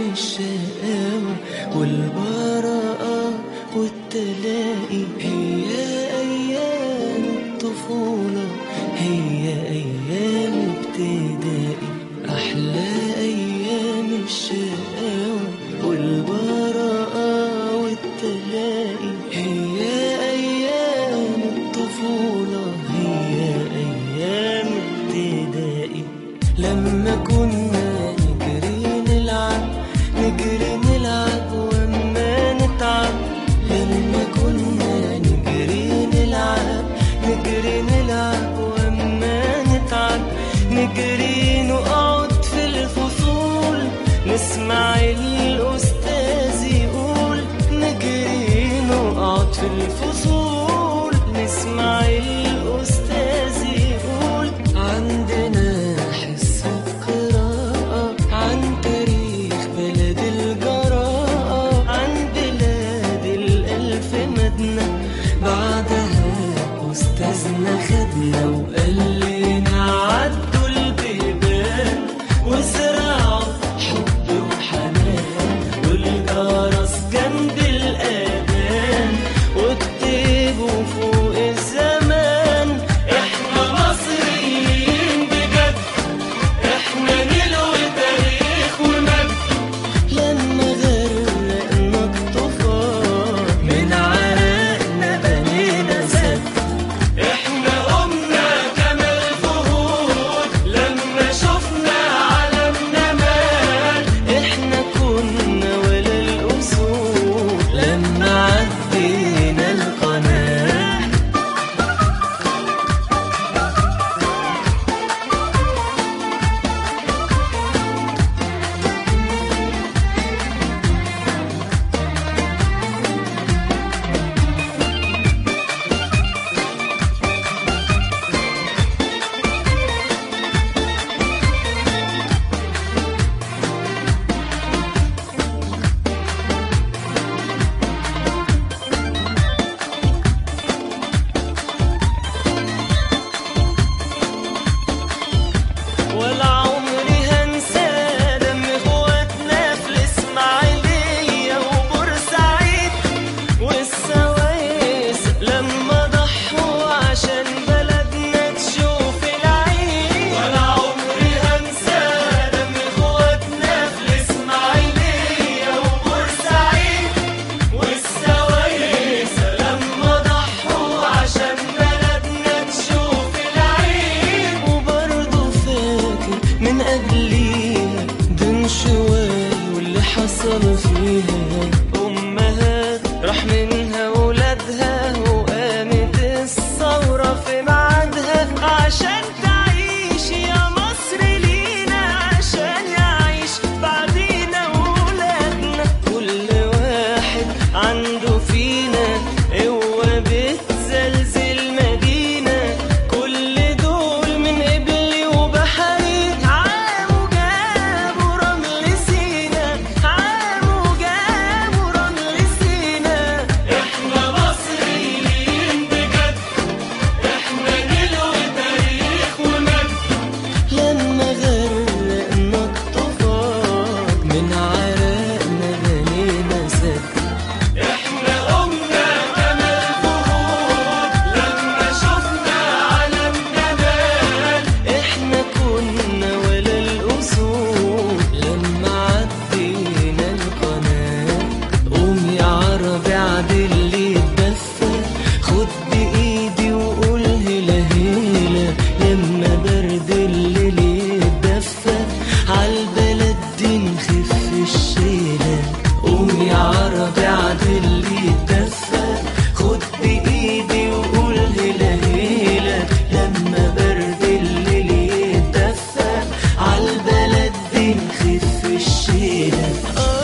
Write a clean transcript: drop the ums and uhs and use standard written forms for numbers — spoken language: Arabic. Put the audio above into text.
الشقاوة والبراءة والتلاقي. هي أيام الطفولة، هي أيام ابتدائي، أحلى أيام الشقاوة والبراءة والتلاقي. هي أيام الطفولة، هي أيام ابتدائي، لما كنا نجري نلعب وما نتعب. لما كنا نجري نلعب وما نتعب. نجري نقعد في الفصول نسمع الأستاذ يقول. نجري نقعد في الفصول نسمع الأستاذ يقول. عندنا حصة قراءة عن تاريخ بلد الجراءة، عن بلاد الألف مدنة. بعدها أستاذنا خدنا وقال لنا عدوا البيبان وزرعوا حب وحنان والجرس جنب الأذان واكتبوا فوق الزمان. احنا مصريين بجد، احنا نلوي تاريخ ومجد. لما غرقنا الطوفان من عرقنا بنينا سد. احنا قمنا كما الفهود لما شفنا علمنا مال. احنا كنا ولا الأسود لما عدينا القناة. ولا عمري هنسى دم اخواتنا في الاسماعيلية وبورسعيد والسويس لما ضحوا عشان بلدنا تشوف العيد. ولا عمري هنسى دم اخواتنا في الاسماعيلية وبورسعيد والسويس لما ضحوا عشان بلدنا تشوف العيد. وبرضه فاكر من قبليها دون شوال واللي حصل فيها. أمها راح منها ولادها وقامت الثورة في ميعادها عشان تعيش يا مصر لينا، عشان يعيش بعدينا ولادنا. كل واحد عنده فينا قوة بتزلزل مدينة. كل دول من قبلي وبحري عاموا جابوا رمل سينا، عاموا جابوا رمل سينا. احنا مصريين بجد، احنا نلوي تاريخ ومجد. لما غرقنا الطوفان من عرقنا بنينا سد. احنا قمنا كما الفهود لما شفنا علمنا مال. احنا كنا ولا الأسود لما عدينا القناة. قوم يا عربي عدل لي الدفة، خد بإيدي وقول هلا هلا. لما برد الليل يتدفى عالبلد دي نخف الشيلة. قوم يا عربي عدل لي الدفة، خد بإيدي وقول هلا هلا. لما برد الليل يتدفى عالبلد دي نخف الشيلة.